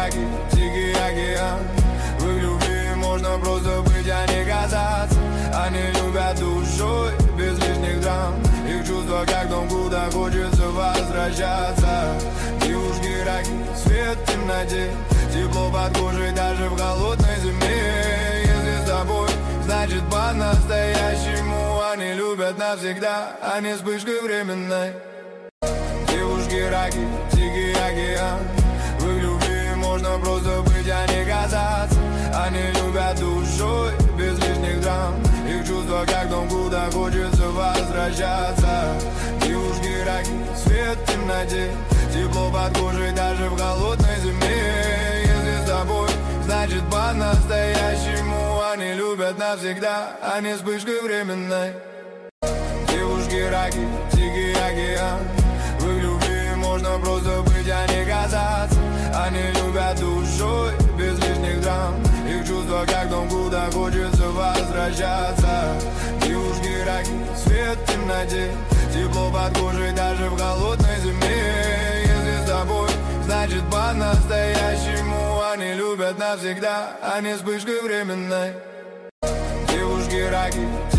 раки, Тихий океан. В их любви можно просто быть, а не казаться. Они любят душой, без лишних драм. Их чувства как дом, куда хочется возвращаться. Девушки раки, свет в темноте, тепло под кожей даже в холодной зиме. Если с тобой, значит по-настоящему. Они любят навсегда, а не вспышкой временной. Девушки раки, Тихий океан. В их любви можно просто быть, а не казаться. Они любят душой, без лишних драм. Их чувства как дом, куда хочется возвращаться. Девушки раки, свет в темноте, тепло под кожей даже в холодной зиме. Если с тобой, значит по-настоящему. Они любят навсегда, а не вспышкой временной. Девушки раки, Тихий океан. В их любви можно просто быть, а не казаться. Они любят душой, без лишних драм. Их чувства как дом, куда хочется возвращаться. Девушки раки, свет в темноте, тепло под кожей даже в холодной зиме. Если с тобой, значит по-настоящему. Они любят навсегда, а не вспышкой временной. Девушки раки,